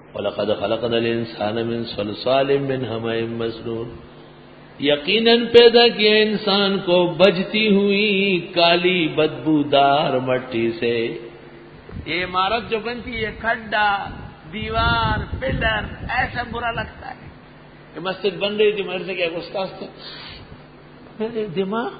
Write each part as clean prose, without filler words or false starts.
وَلَقَدْ خَلَقْنَا الْإِنسَانَ مِنْ صَلْصَالٍ مِّنْ حَمَإٍ مَّسْنُونٍ، یقیناً پیدا کیا انسان کو بجتی ہوئی کالی بدبودار مٹی سے۔ یہ عمارت جو بنتی ہے، کھڈا، دیوار، پلر، ایسا برا لگتا ہے کہ مسجد بن رہی تھی، میرے سے کیا استاد تھے میرے دماغ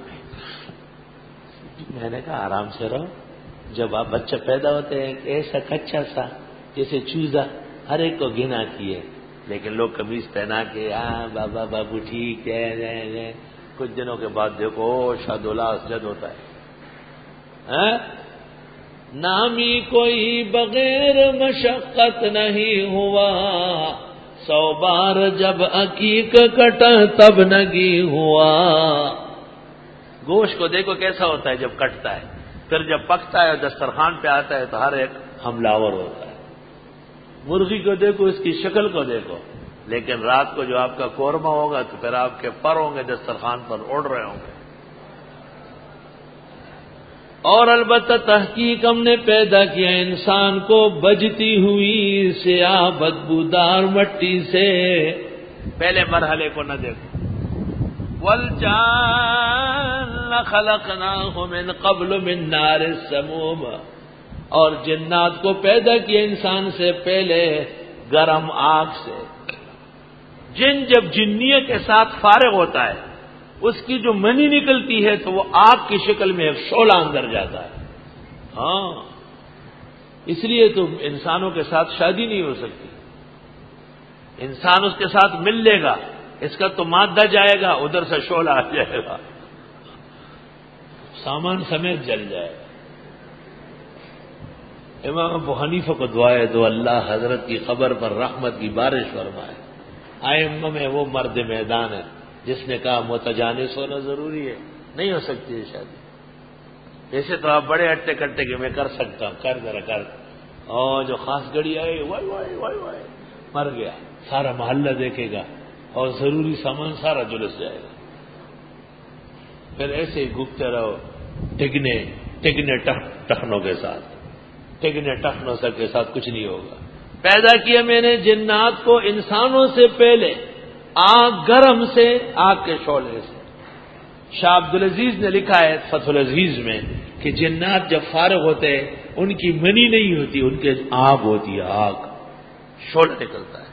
میں نے کہا آرام سے رہو، جب آپ بچہ پیدا ہوتے ہیں ایسا کچا سا جیسے چوزا، ہر ایک کو گنا کیے، لیکن لوگ قمیض پہنا کے بابا بابو ٹھیک ہے، کچھ دنوں کے بعد دیکھو شاد اسجد ہوتا ہے۔ نامی کوئی بغیر مشقت نہیں ہوا، 100 بار جب عقیق کٹا تب نگی ہوا۔ گوشت کو دیکھو کیسا ہوتا ہے جب کٹتا ہے، پھر جب پکتا ہے اور دسترخوان پہ آتا ہے تو ہر ایک حملہ آور ہوتا ہے۔ مرغی کو دیکھو، اس کی شکل کو دیکھو، لیکن رات کو جو آپ کا قورمہ ہوگا تو پھر آپ کے پر ہوں گے دسترخوان پر اڑ رہے ہوں گے۔ اور البتہ تحقیق ہم نے پیدا کیا انسان کو بجتی ہوئی سیاہ بدبودار مٹی سے۔ پہلے مرحلے کو نہ دیکھو۔ وَالْجَانَّ خَلَقْنَاهُ مِنْ قَبْلُ مِنْ نَارِ السَّمُومِ، اور جنات کو پیدا کیا انسان سے پہلے گرم آگ سے۔ جن جب جنیت کے ساتھ فارغ ہوتا ہے، اس کی جو منی نکلتی ہے تو وہ آگ کی شکل میں ایک شعلہ اندر جاتا ہے۔ ہاں، اس لیے تو انسانوں کے ساتھ شادی نہیں ہو سکتی۔ انسان اس کے ساتھ مل لے گا، اس کا تو مادہ جائے گا، ادھر سے شعلہ آ جائے گا، سامان سمیت جل جائے گا۔ امام ابو حنیفہ کو دعا ہے، دو اللہ حضرت کی قبر پر رحمت کی بارش فرمائے۔ ائمہ میں وہ مرد میدان ہے جس نے کہا متجانس ہونا ضروری ہے، نہیں ہو سکتی ہے شادی۔ ویسے تو آپ بڑے اٹے کٹے کہ میں کر سکتا ہوں، کر ذرا کر، اور جو خاص گڑی آئی وائی وائی وائی وائی مر گیا، سارا محلہ دیکھے گا اور ضروری سامان سارا جلس جائے گا۔ پھر ایسے ہی گھومتے رہو ٹکنے ٹخنوں کے ساتھ، ٹکنے ٹخنوں سب کے ساتھ کچھ نہیں ہوگا۔ پیدا کیا میں نے جنات کو انسانوں سے پہلے آگ گرم سے، آگ کے شعلے سے۔ شاہ عبدالعزیز نے لکھا ہے فتح العزیز میں کہ جنات جب فارغ ہوتے ہیں ان کی منی نہیں ہوتی، ان کے آگ ہوتی ہے، آگ، شعلہ نکلتا ہے۔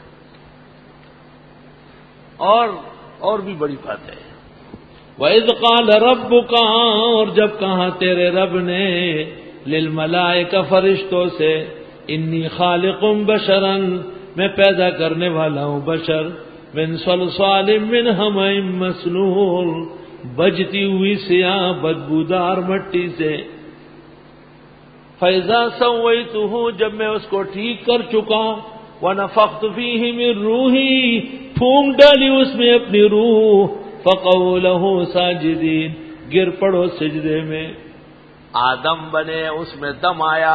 اور بھی بڑی بات ہے، وَإِذْ قَالَ رَبُّكَ، اور جب کہا تیرے رب نے، لِلْمَلَائِكَ، فرشتوں سے، انی خالق بشرا، میں پیدا کرنے والا ہوں بشر، من صلصال من حمأ مسنون، بجتی ہوئی سیاہ بدبودار مٹی سے۔ فَإِذَا سَوَّيْتُهُ، جب میں اس کو ٹھیک کر چکا، وَنَفَخْتُ فِيهِ مِن رُوحِي، پھونک ڈالی اس میں اپنی روح، فَقَعُوا لَهُ سَاجِدِينَ، گر پڑو سجدے میں۔ آدم بنے، اس میں دم آیا،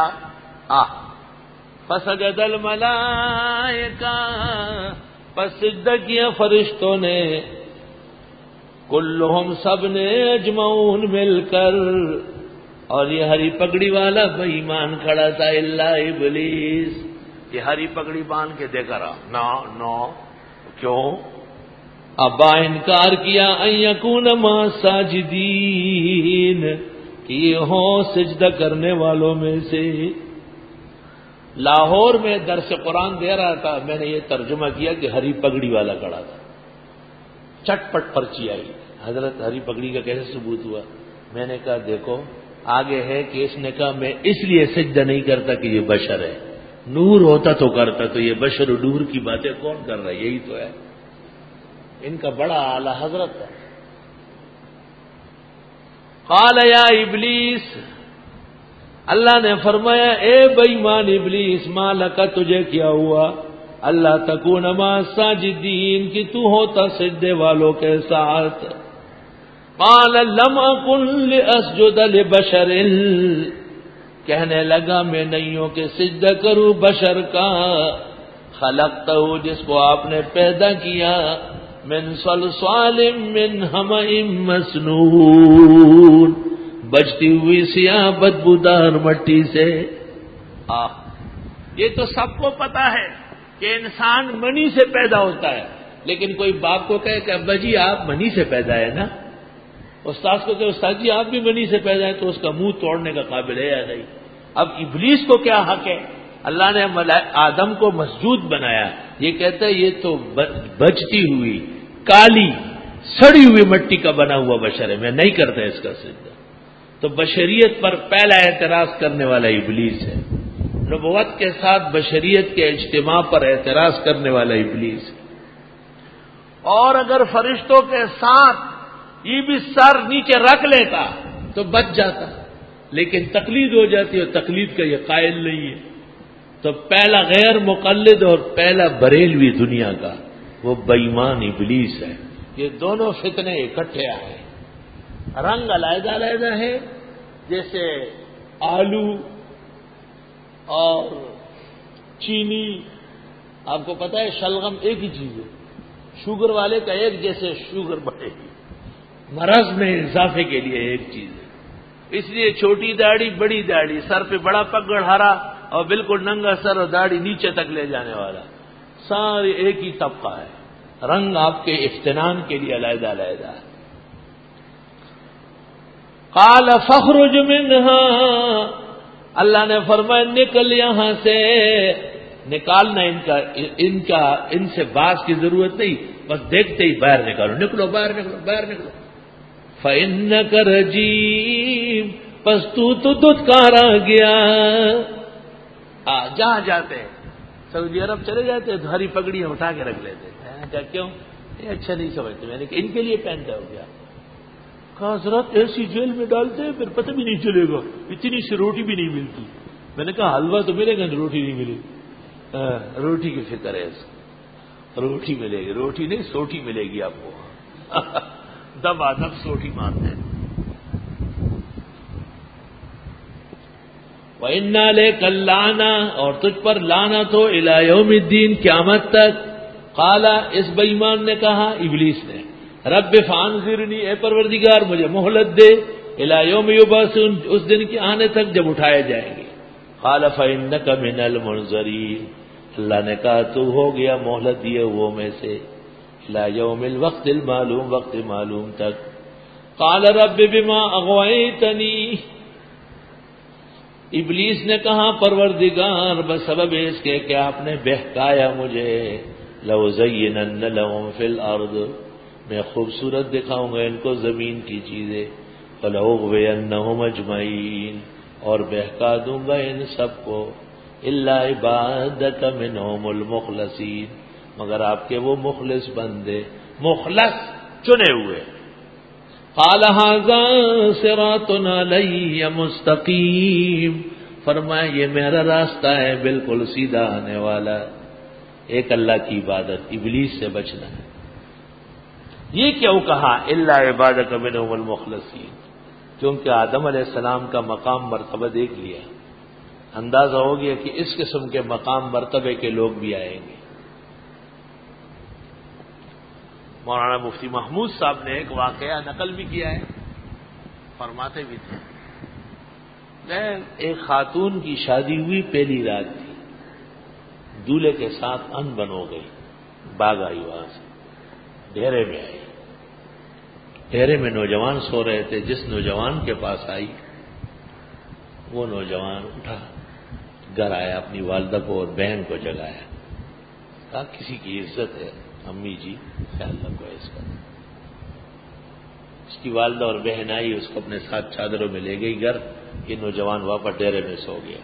فسجد الملائکہ، پس سجدہ کیا فرشتوں نے، کلہم، سب نے، اجمعون، مل کر، اور یہ ہری پگڑی والا بے ایمان کھڑا تھا، الا ابلیس، یہ ہری پگڑی باندھ کے دیکھ رہا، نو کیوں؟ ابا انکار کیا، ان یکون مع الساجدین، کہ یہ ہو سجدہ کرنے والوں میں سے۔ لاہور میں درس قرآن دے رہا تھا، میں نے یہ ترجمہ کیا کہ ہری پگڑی والا کھڑا تھا، چٹ پٹ پرچی آئی، حضرت ہری پگڑی کا کیسے ثبوت ہوا؟ میں نے کہا دیکھو آگے ہے کہ اس نے کہا میں اس لیے سجدہ نہیں کرتا کہ یہ بشر ہے، نور ہوتا تو کرتا، تو یہ بشر و نور کی باتیں کون کر رہا ہے؟ یہی تو ہے، ان کا بڑا اعلی حضرت ہے۔ قال یا ابلیس، اللہ نے فرمایا اے بے ایمان ابلیس، ما لک، تجھے کیا ہوا، اللہ تکون مع الساجدین، کہ تو ہوتا سجدے والوں کے ساتھ۔ قال لم اکن لاسجد لبشر، کہنے لگا میں نہیں ہوں کہ سجدہ کروں بشر کا، خلقتہ، جس کو آپ نے پیدا کیا، من صلصال من حمأ مسنون، بجتی ہوئی سیاہ بدبودار مٹی سے۔ یہ تو سب کو پتا ہے کہ انسان منی سے پیدا ہوتا ہے، لیکن کوئی باپ کو کہے کہ ابا جی آپ منی سے پیدا ہے نا، استاد کو کہ استاد جی آپ بھی منی سے پیدا ہے، تو اس کا منہ توڑنے کا قابل ہے یا نہیں؟ اب ابلیس کو کیا حق ہے؟ اللہ نے آدم کو مسجود بنایا، یہ کہتا ہے یہ تو بچتی ہوئی کالی سڑی ہوئی مٹی کا بنا ہوا بشر ہے، میں نہیں کرتا اس کا سجدہ۔ تو بشریت پر پہلا اعتراض کرنے والا ابلیس ہے، نبوت کے ساتھ بشریت کے اجتماع پر اعتراض کرنے والا ابلیس ہے۔ اور اگر فرشتوں کے ساتھ یہ بھی سر نیچے رکھ لیتا تو بچ جاتا، لیکن تقلید ہو جاتی ہے، تقلید کا یہ قائل نہیں ہے۔ تو پہلا غیر مقلد اور پہلا بریلوی دنیا کا وہ بے ایمان ابلیس ہے۔ یہ دونوں فتنے اکٹھے آئے، رنگ علیحدہ علیحدہ ہے، جیسے آلو اور چینی، آپ کو پتا ہے شلغم ایک ہی چیز ہے، شوگر والے کا ایک جیسے شوگر بڑھے گی، مرض میں اضافے کے لیے ایک چیز ہے۔ اس لیے چھوٹی داڑھی بڑی داڑھی، سر پہ بڑا پگڑ ہرا اور بالکل ننگا سر اور داڑھی نیچے تک لے جانے والا، سارے ایک ہی طبقہ ہے، رنگ آپ کے افتنان کے لیے علیحدہ علیحدہ ہے۔ قال فاخرج منها، اللہ نے فرمایا نکل یہاں سے، نکالنا ان سے باز کی ضرورت نہیں، بس دیکھتے ہی باہر نکالو، نکلو باہر نکلو باہر نکلو۔ فإنک رجیم، پس تو دھتکارا گیا۔ جہاں جاتے ہیں سعودی عرب چلے جاتے ہیں تو ہری پگڑیاں اٹھا کے رکھ لیتے ہیں، کیا کیوں؟ یہ اچھا نہیں سمجھتے، میں نے کہ ان کے لیے پہنتا ہو گیا۔ کہا حضرت ایسی جیل میں ڈالتے ہیں پھر پتہ بھی نہیں چلے گا، اتنی سی روٹی بھی نہیں ملتی۔ میں نے کہا حلوہ تو ملے گا، روٹی نہیں ملے گی۔ روٹی کی فکر ہے اس کو، روٹی ملے گی، روٹی نہیں سوٹی ملے گی آپ کو۔ دب آدب سوٹی مارتے ہیں۔ وَإِنَّا لَكَ اللَّعْنَةَ، اور تجھ پر لعنت ہو اِلَى يَوْمِ الدِّينِ، قیامت تک۔ قال، اس بے ایمان نے کہا، ابلیس نے، رب فانظرنی، اے پروردگار مجھے مہلت دے، الی یوم یبعثون، اس دن کے آنے تک جب اٹھائے جائیں گے۔ قال فإنک من المنظرین، اللہ نے کہا تو ہو گیا مہلت دیے وہ میں سے، الی یوم الوقت المعلوم، وقت معلوم تک۔ قال رب بما اغویتنی، ابلیس نے کہا پروردگار بسبب اس کے کہ آپ نے بہکایا مجھے، لَأُزَيِّنَنَّ لَهُمْ فِي الْأَرْضِ، میں خوبصورت دکھاؤں گا ان کو زمین کی چیزیں، فَلَأُغْوِيَنَّهُمْ أَجْمَعِينَ، اور بہکا دوں گا ان سب کو، إِلَّا عِبَادَكَ مِنْهُمُ الْمُخْلَصِينَ، مگر آپ کے وہ مخلص بندے، مخلص چنے ہوئے۔ قال هذا صراط علی مستقیم، فرمایا یہ میرا راستہ ہے بالکل سیدھا آنے والا، ایک اللہ کی عبادت، ابلیس سے بچنا ہے۔ یہ کیوں کہا الا عبادک منہم المخلصین؟ کیونکہ آدم علیہ السلام کا مقام مرتبہ دیکھ لیا، اندازہ ہو گیا کہ اس قسم کے مقام مرتبے کے لوگ بھی آئیں گے۔ مولانا مفتی محمود صاحب نے ایک واقعہ نقل بھی کیا ہے، فرماتے بھی تھے، ایک خاتون کی شادی ہوئی، پہلی رات تھی، دولہے کے ساتھ ان بن ہو گئی، بھاگ آئی وہاں سے، ڈیرے میں آئی، ڈیرے میں نوجوان سو رہے تھے، جس نوجوان کے پاس آئی وہ نوجوان اٹھا، گھر آیا، اپنی والدہ کو اور بہن کو جگایا، کہا کسی کی عزت ہے امی جی، خیال رکھو اس کا۔ اس کی والدہ اور بہن آئی، اس کو اپنے ساتھ چادروں میں لے گئی گھر، یہ نوجوان واپس ڈیرے میں سو گیا۔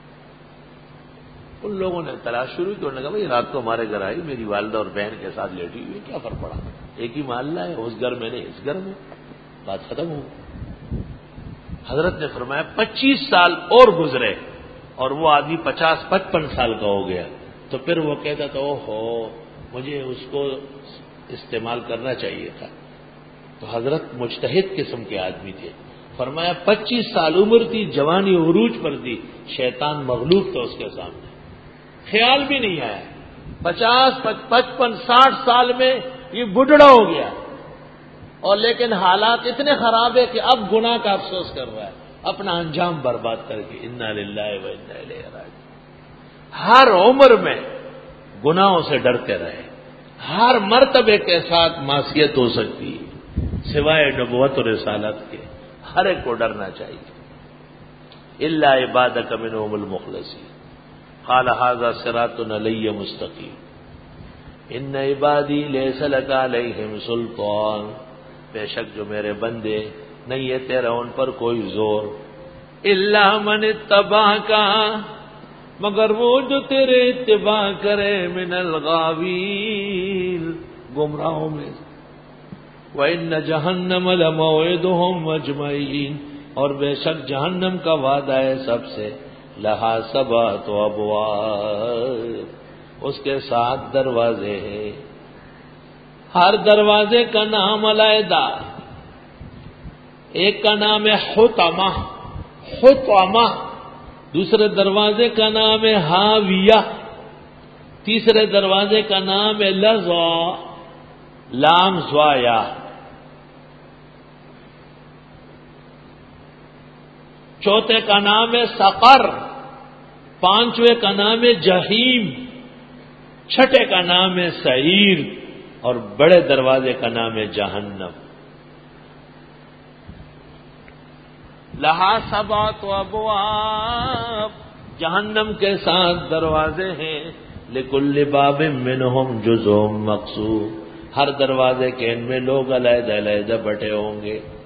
ان لوگوں نے تلاش شروع کی، انہوں نے کہا بھائی رات کو ہمارے گھر آئی، میری والدہ اور بہن کے ساتھ لیٹی ہوئی، کیا فرق پڑا، ایک ہی محلہ ہے، اس گھر میں نے اس گھر میں، بات ختم ہو۔ حضرت نے فرمایا 25 سال اور گزرے اور وہ آدمی 50-55 سال کا ہو گیا، تو پھر وہ کہتا تھا اوہو مجھے اس کو استعمال کرنا چاہیے تھا۔ تو حضرت مجتہد قسم کے آدمی تھے، فرمایا 25 سال عمر تھی، جوانی عروج پر تھی، شیطان مغلوب تھا اس کے سامنے، خیال بھی نہیں آیا۔ 50 55 60 سال میں یہ بڈھڑا ہو گیا، اور لیکن حالات اتنے خراب ہے کہ اب گناہ کا افسوس کر رہا ہے، اپنا انجام برباد کر کے، انا للہ و انا الیہ راجعون۔ ہر عمر میں گناہوں سے ڈرتے رہے. ہر مرتبے کے ساتھ معصیت ہو سکتی ہے سوائے نبوت و رسالت کے. ہر ایک کو ڈرنا چاہیے. الا عبادک منہم المخلصین قال ھذا صراط علی مستقیم ان عبادی لیس لک علیہم سلطان. بے شک جو میرے بندے نہیں ہے تیرا ان پر کوئی زور. الا من اتبعک مگر وہ جو تیرے اتباع کرے من الغاوین گمراہوں میں. وَإِنَّ جَهَنَّمَ لَمَوْعِدُهُمْ أَجْمَعِينَ اور بے شک جہنم کا وعدہ ہے سب سے. لَهَا سَبْعَةُ أَبْوَابٍ اس کے 7 دروازے ہیں. ہر دروازے کا نام علیحدہ. ایک کا نام ہے حطمہ حطمہ، دوسرے دروازے کا نام ہے ہاویہ، تیسرے دروازے کا نام ہے لظا لام زوایا، چوتھے کا نام ہے سقر، پانچویں کا نام ہے جہیم، چھٹے کا نام ہے سعیر اور بڑے دروازے کا نام ہے جہنم. لہا سبعۃ ابواب جہنم کے 7 دروازے ہیں. لکل باب منہم جزء مقسوم ہر دروازے کے ان میں لوگ علیحدہ علیحدہ بٹے ہوں گے.